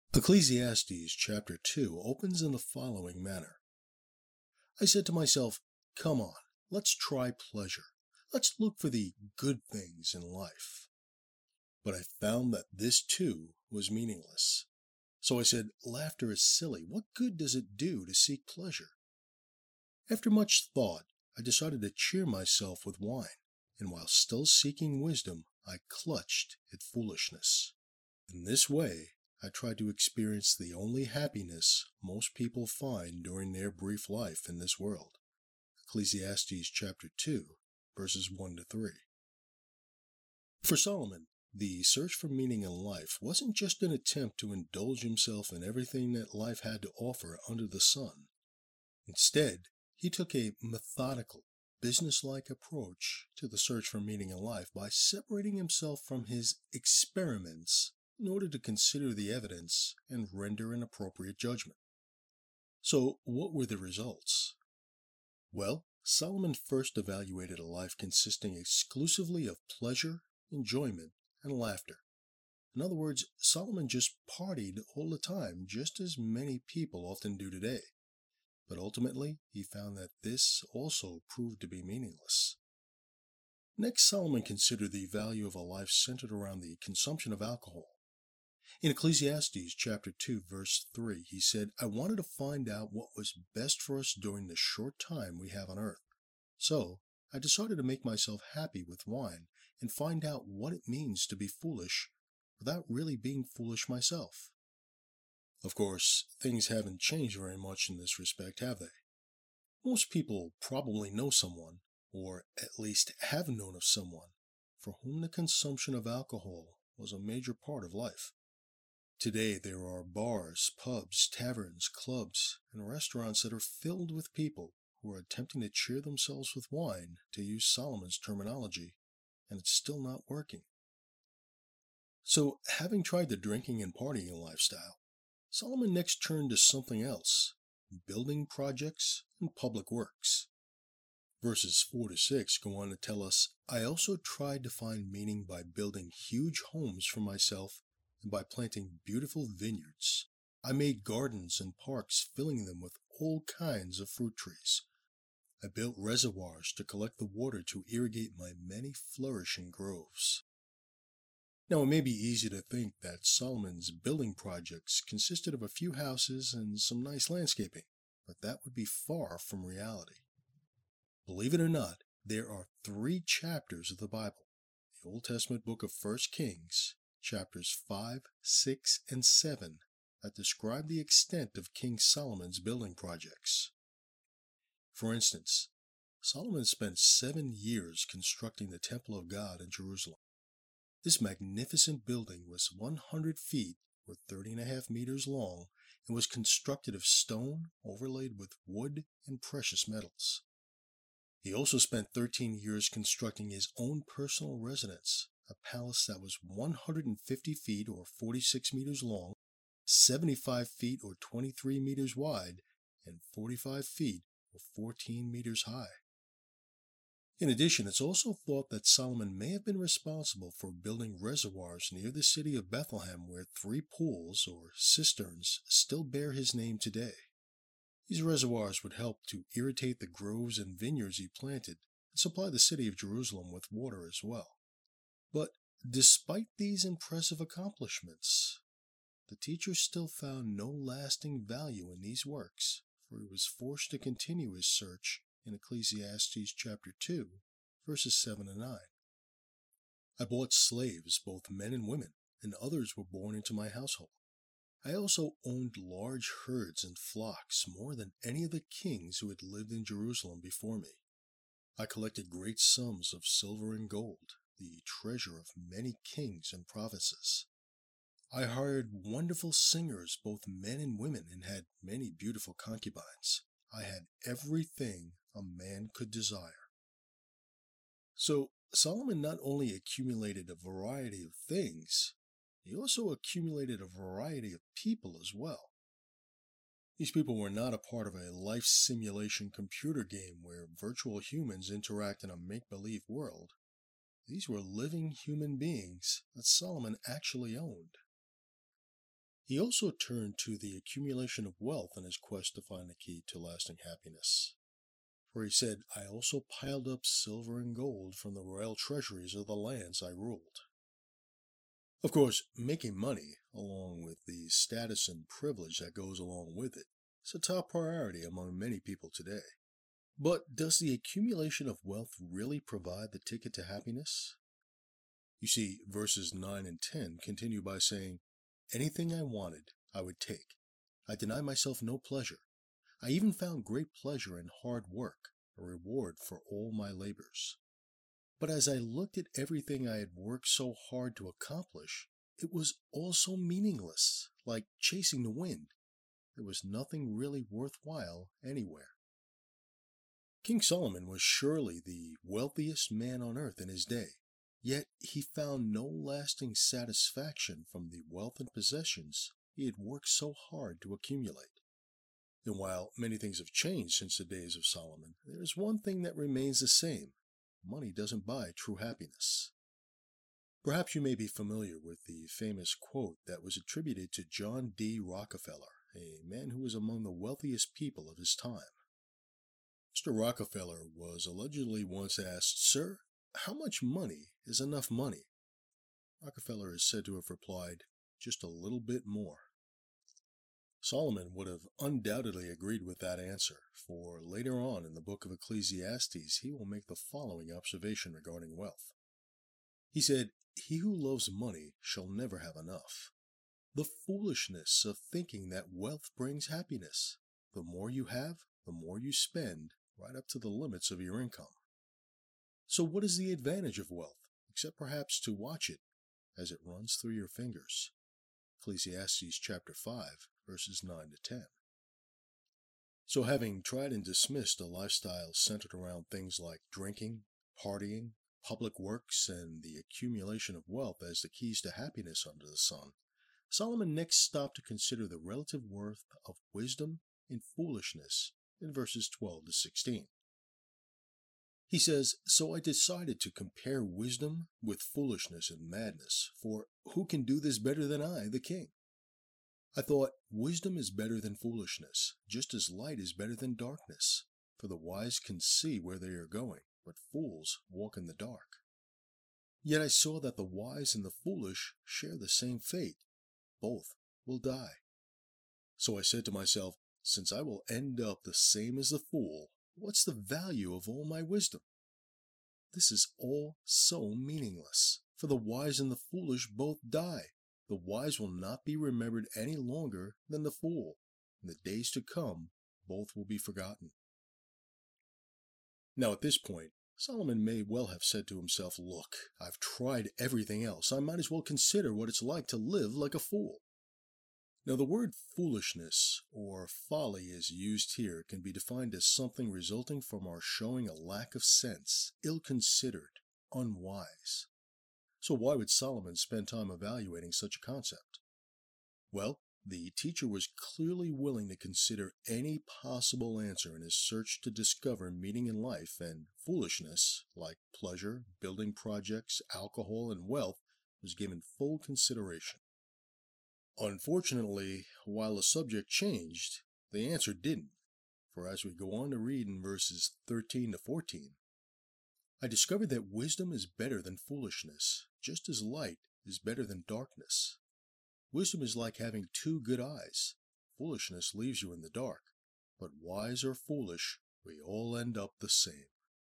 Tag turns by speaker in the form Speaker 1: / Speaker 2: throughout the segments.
Speaker 1: Ecclesiastes chapter 2 opens in the following manner. I said to myself, come on, let's try pleasure. Let's look for the good things in life. But I found that this too was meaningless. So I said, laughter is silly. What good does it do to seek pleasure? After much thought, I decided to cheer myself with wine, and while still seeking wisdom, I clutched at foolishness. In this way, I tried to experience the only happiness most people find during their brief life in this world. Ecclesiastes chapter 2, verses 1 to 3. For Solomon, the search for meaning in life wasn't just an attempt to indulge himself in everything that life had to offer under the sun. Instead, he took a methodical, business-like approach to the search for meaning in life by separating himself from his experiments in order to consider the evidence and render an appropriate judgment. So, what were the results? Well, Solomon first evaluated a life consisting exclusively of pleasure, enjoyment, and laughter. In other words, Solomon just partied all the time, just as many people often do today. But ultimately, he found that this also proved to be meaningless. Next, Solomon considered the value of a life centered around the consumption of alcohol. In Ecclesiastes chapter 2, verse 3, he said, I wanted to find out what was best for us during the short time we have on earth. So, I decided to make myself happy with wine and find out what it means to be foolish without really being foolish myself. Of course, things haven't changed very much in this respect, have they? Most people probably know someone, or at least have known of someone, for whom the consumption of alcohol was a major part of life. Today there are bars, pubs, taverns, clubs, and restaurants that are filled with people who are attempting to cheer themselves with wine, to use Solomon's terminology, and it's still not working. So, having tried the drinking and partying lifestyle, Solomon next turned to something else, building projects and public works. Verses 4 to 6 go on to tell us, I also tried to find meaning by building huge homes for myself and by planting beautiful vineyards. I made gardens and parks, filling them with all kinds of fruit trees. I built reservoirs to collect the water to irrigate my many flourishing groves. Now, it may be easy to think that Solomon's building projects consisted of a few houses and some nice landscaping, but that would be far from reality. Believe it or not, there are 3 chapters of the Bible, the Old Testament book of 1 Kings, chapters 5, 6, and 7, that describe the extent of King Solomon's building projects. For instance, Solomon spent 7 years constructing the Temple of God in Jerusalem. This magnificent building was 100 feet or 30.5 meters long and was constructed of stone overlaid with wood and precious metals. He also spent 13 years constructing his own personal residence, a palace that was 150 feet or 46 meters long, 75 feet or 23 meters wide, and 45 feet or 14 meters high. In addition, it's also thought that Solomon may have been responsible for building reservoirs near the city of Bethlehem where 3 pools, or cisterns, still bear his name today. These reservoirs would help to irrigate the groves and vineyards he planted and supply the city of Jerusalem with water as well. But despite these impressive accomplishments, the teacher still found no lasting value in these works, for he was forced to continue his search in Ecclesiastes chapter 2, verses 7 and 9. I bought slaves, both men and women, and others were born into my household. I also owned large herds and flocks, more than any of the kings who had lived in Jerusalem before me. I collected great sums of silver and gold, the treasure of many kings and provinces. I hired wonderful singers, both men and women, and had many beautiful concubines. I had everything a man could desire. So Solomon not only accumulated a variety of things, he also accumulated a variety of people as well. These people were not a part of a life simulation computer game where virtual humans interact in a make-believe world. These were living human beings that Solomon actually owned. He also turned to the accumulation of wealth in his quest to find the key to lasting happiness. For he said, I also piled up silver and gold from the royal treasuries of the lands I ruled. Of course, making money, along with the status and privilege that goes along with it, is a top priority among many people today. But does the accumulation of wealth really provide the ticket to happiness? You see, verses 9 and 10 continue by saying, Anything I wanted, I would take. I denied myself no pleasure. I even found great pleasure in hard work, a reward for all my labors. But as I looked at everything I had worked so hard to accomplish, it was all so meaningless, like chasing the wind. There was nothing really worthwhile anywhere. King Solomon was surely the wealthiest man on earth in his day, yet he found no lasting satisfaction from the wealth and possessions he had worked so hard to accumulate. And while many things have changed since the days of Solomon, there is one thing that remains the same. Money doesn't buy true happiness. Perhaps you may be familiar with the famous quote that was attributed to John D. Rockefeller, a man who was among the wealthiest people of his time. Mr. Rockefeller was allegedly once asked, Sir, how much money is enough money? Rockefeller is said to have replied, just a little bit more. Solomon would have undoubtedly agreed with that answer, for later on in the book of Ecclesiastes he will make the following observation regarding wealth. He said, He who loves money shall never have enough. The foolishness of thinking that wealth brings happiness. The more you have, the more you spend, right up to the limits of your income. So what is the advantage of wealth, except perhaps to watch it as it runs through your fingers? Ecclesiastes chapter 5, verses 9 to 10. So having tried and dismissed a lifestyle centered around things like drinking, partying, public works, and the accumulation of wealth as the keys to happiness under the sun, Solomon next stopped to consider the relative worth of wisdom and foolishness in verses 12 to 16. He says, So I decided to compare wisdom with foolishness and madness, for who can do this better than I, the king? I thought, wisdom is better than foolishness, just as light is better than darkness, for the wise can see where they are going, but fools walk in the dark. Yet I saw that the wise and the foolish share the same fate. Both will die. So I said to myself, since I will end up the same as the fool, what's the value of all my wisdom? This is all so meaningless, for the wise and the foolish both die. The wise will not be remembered any longer than the fool. In the days to come, both will be forgotten. Now at this point, Solomon may well have said to himself, Look, I've tried everything else. I might as well consider what it's like to live like a fool. Now the word foolishness, or folly as used here, can be defined as something resulting from our showing a lack of sense, ill-considered, unwise. So why would Solomon spend time evaluating such a concept? Well, the teacher was clearly willing to consider any possible answer in his search to discover meaning in life, and foolishness, like pleasure, building projects, alcohol, and wealth, was given full consideration. Unfortunately, while the subject changed, the answer didn't, for as we go on to read in verses 13 to 14, I discovered that wisdom is better than foolishness, just as light is better than darkness. Wisdom is like having two good eyes. Foolishness leaves you in the dark, but wise or foolish, we all end up the same.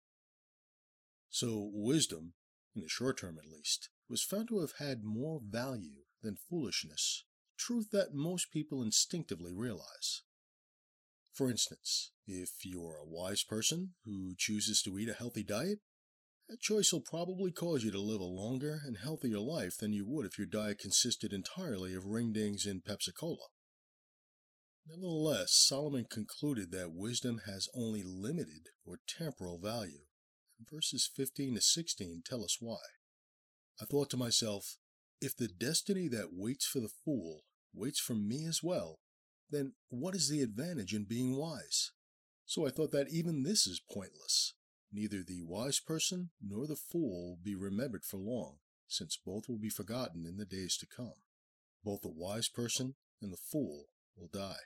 Speaker 1: So wisdom, in the short term at least, was found to have had more value than foolishness, truth that most people instinctively realize. For instance, if you're a wise person who chooses to eat a healthy diet, that choice will probably cause you to live a longer and healthier life than you would if your diet consisted entirely of ring-dings and Pepsi-Cola. Nevertheless, Solomon concluded that wisdom has only limited or temporal value. Verses 15 to 16 tell us why. I thought to myself, if the destiny that waits for the fool waits for me as well, then what is the advantage in being wise? So I thought that even this is pointless. Neither the wise person nor the fool will be remembered for long, since both will be forgotten in the days to come. Both the wise person and the fool will die.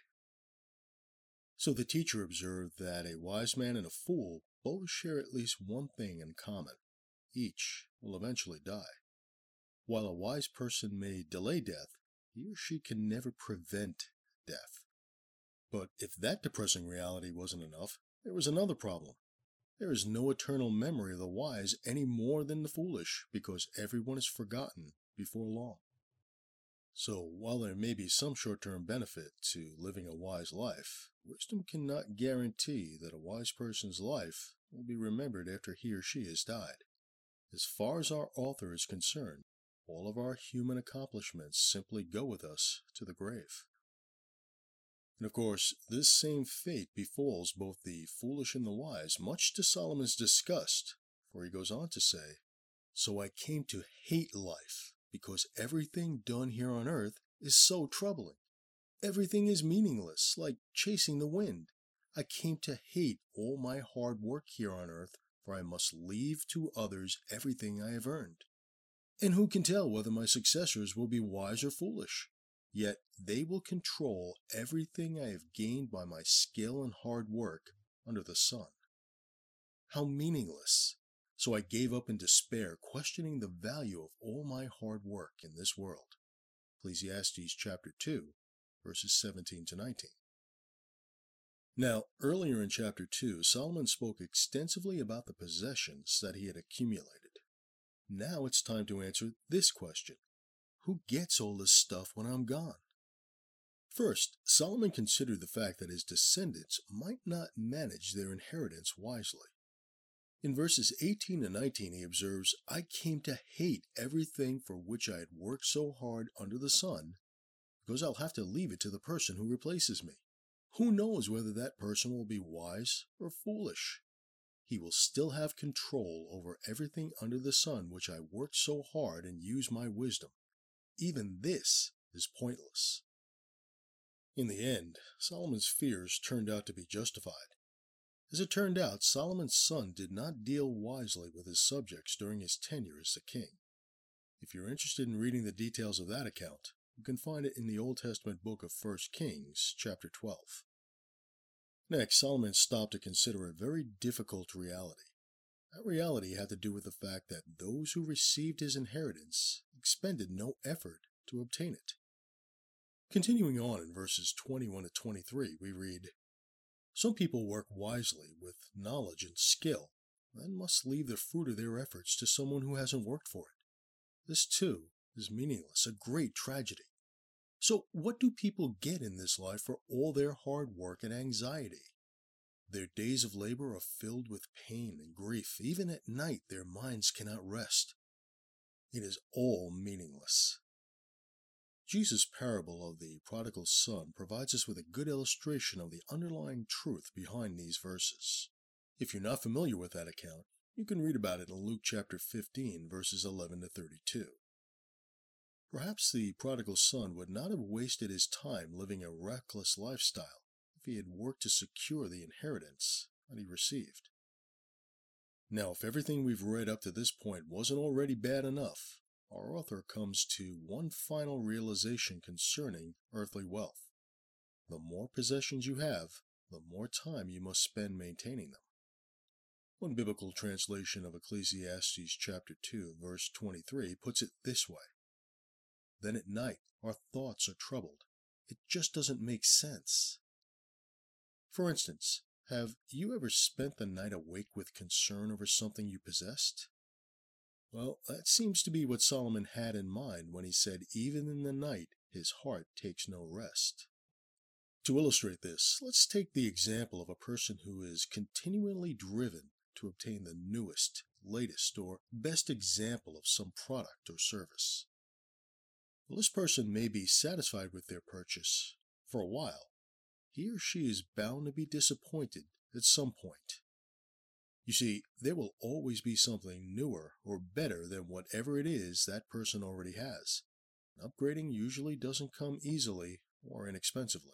Speaker 1: So the teacher observed that a wise man and a fool both share at least one thing in common. Each will eventually die. While a wise person may delay death, he or she can never prevent death. But if that depressing reality wasn't enough, there was another problem. There is no eternal memory of the wise any more than the foolish, because everyone is forgotten before long. So, while there may be some short-term benefit to living a wise life, wisdom cannot guarantee that a wise person's life will be remembered after he or she has died. As far as our author is concerned, all of our human accomplishments simply go with us to the grave. And of course, this same fate befalls both the foolish and the wise, much to Solomon's disgust, for he goes on to say, "So I came to hate life, because everything done here on earth is so troubling. Everything is meaningless, like chasing the wind. I came to hate all my hard work here on earth, for I must leave to others everything I have earned. And who can tell whether my successors will be wise or foolish? Yet they will control everything I have gained by my skill and hard work under the sun. How meaningless! So I gave up in despair, questioning the value of all my hard work in this world." Ecclesiastes chapter 2, verses 17 to 19. Now, earlier in chapter 2, Solomon spoke extensively about the possessions that he had accumulated. Now it's time to answer this question: who gets all this stuff when I'm gone? First, Solomon considered the fact that his descendants might not manage their inheritance wisely. In verses 18 and 19, he observes, "I came to hate everything for which I had worked so hard under the sun, because I'll have to leave it to the person who replaces me. Who knows whether that person will be wise or foolish? He will still have control over everything under the sun which I worked so hard and used my wisdom. Even this is pointless." In the end, Solomon's fears turned out to be justified. As it turned out, Solomon's son did not deal wisely with his subjects during his tenure as the king. If you're interested in reading the details of that account, you can find it in the Old Testament book of 1 Kings, chapter 12. Next, Solomon stopped to consider a very difficult reality. That reality had to do with the fact that those who received his inheritance expended no effort to obtain it. Continuing on in verses 21 to 23, we read, "Some people work wisely with knowledge and skill, then must leave the fruit of their efforts to someone who hasn't worked for it. This, too, is meaningless, a great tragedy. So what do people get in this life for all their hard work and anxiety? Their days of labor are filled with pain and grief. Even at night, their minds cannot rest. It is all meaningless." Jesus' parable of the prodigal son provides us with a good illustration of the underlying truth behind these verses. If you're not familiar with that account, you can read about it in Luke chapter 15, verses 11 to 32. Perhaps the prodigal son would not have wasted his time living a reckless lifestyle if he had worked to secure the inheritance that he received. Now, if everything we've read up to this point wasn't already bad enough, our author comes to one final realization concerning earthly wealth. The more possessions you have, the more time you must spend maintaining them. One biblical translation of Ecclesiastes chapter 2, verse 23 puts it this way: "Then at night our thoughts are troubled. It just doesn't make sense." For instance, have you ever spent the night awake with concern over something you possessed? Well, that seems to be what Solomon had in mind when he said, "Even in the night, his heart takes no rest." To illustrate this, let's take the example of a person who is continually driven to obtain the newest, latest, or best example of some product or service. Well, this person may be satisfied with their purchase for a while. He or she is bound to be disappointed at some point. You see, there will always be something newer or better than whatever it is that person already has. Upgrading usually doesn't come easily or inexpensively.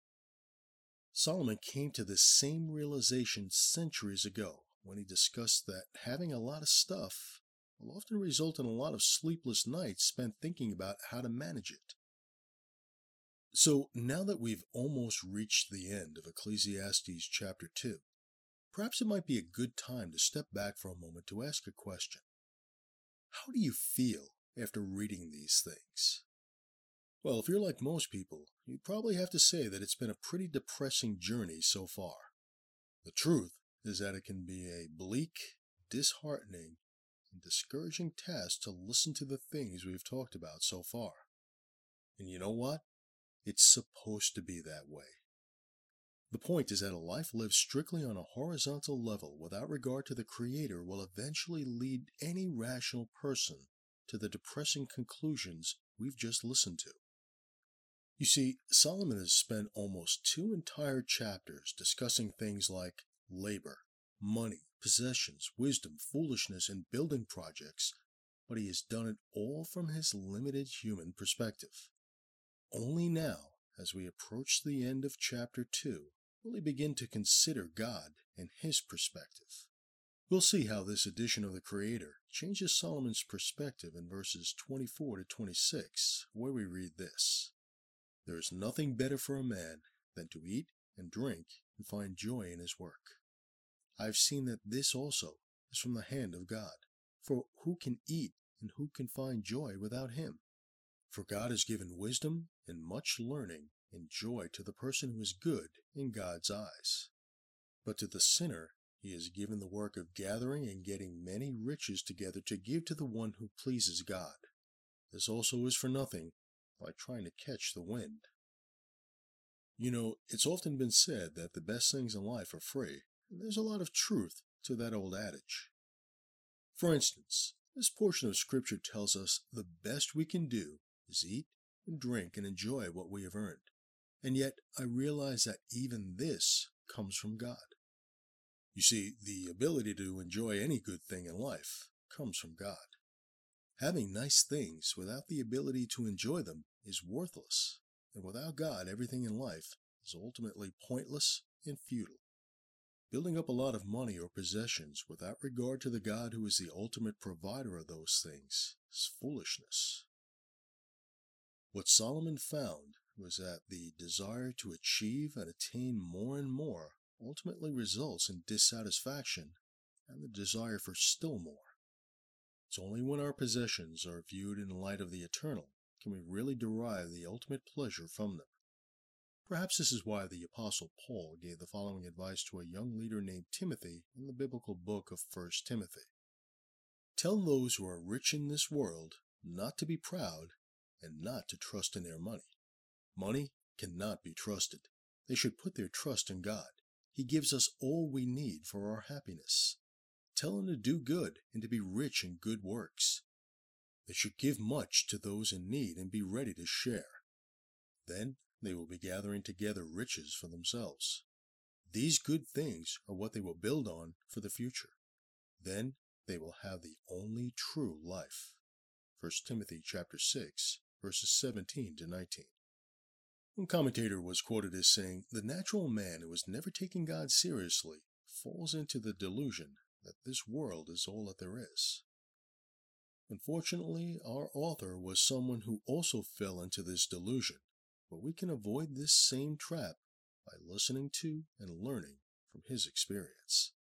Speaker 1: Solomon came to this same realization centuries ago when he discussed that having a lot of stuff will often result in a lot of sleepless nights spent thinking about how to manage it. So now that we've almost reached the end of Ecclesiastes chapter 2, perhaps it might be a good time to step back for a moment to ask a question. How do you feel after reading these things? Well, if you're like most people, you'd probably have to say that it's been a pretty depressing journey so far. The truth is that it can be a bleak, disheartening, and discouraging task to listen to the things we've talked about so far. And you know what? It's supposed to be that way. The point is that a life lived strictly on a horizontal level without regard to the Creator will eventually lead any rational person to the depressing conclusions we've just listened to. You see, Solomon has spent almost 2 entire chapters discussing things like labor, money, possessions, wisdom, foolishness, and building projects, but he has done it all from his limited human perspective. Only now, as we approach the end of chapter 2, will he begin to consider God and his perspective. We'll see how this edition of the Creator changes Solomon's perspective in verses 24 to 26, where we read this. There is nothing better for a man than to eat and drink and find joy in his work. I have seen that this also is from the hand of God. For who can eat and who can find joy without him? For God has given wisdom and much learning and joy to the person who is good in God's eyes. But to the sinner he has given the work of gathering and getting many riches together to give to the one who pleases God. This also is for nothing, like trying to catch the wind. You know, it's often been said that the best things in life are free, and there's a lot of truth to that old adage. For instance, this portion of Scripture tells us the best we can do is eat and drink and enjoy what we have earned. And yet, I realize that even this comes from God. You see, the ability to enjoy any good thing in life comes from God. Having nice things without the ability to enjoy them is worthless, and without God, everything in life is ultimately pointless and futile. Building up a lot of money or possessions without regard to the God who is the ultimate provider of those things is foolishness. What Solomon found was that the desire to achieve and attain more and more ultimately results in dissatisfaction and the desire for still more. It's only when our possessions are viewed in light of the eternal can we really derive the ultimate pleasure from them. Perhaps this is why the Apostle Paul gave the following advice to a young leader named Timothy in the biblical book of 1 Timothy. Tell those who are rich in this world not to be proud and not to trust in their money. Money cannot be trusted. They should put their trust in God. He gives us all we need for our happiness. Tell them to do good and to be rich in good works. They should give much to those in need and be ready to share. Then they will be gathering together riches for themselves. These good things are what they will build on for the future. Then they will have the only true life. 1 Timothy chapter 6, verses 17 to 19. One commentator was quoted as saying, "The natural man who has never taken God seriously falls into the delusion that this world is all that there is." Unfortunately, our author was someone who also fell into this delusion, but we can avoid this same trap by listening to and learning from his experience.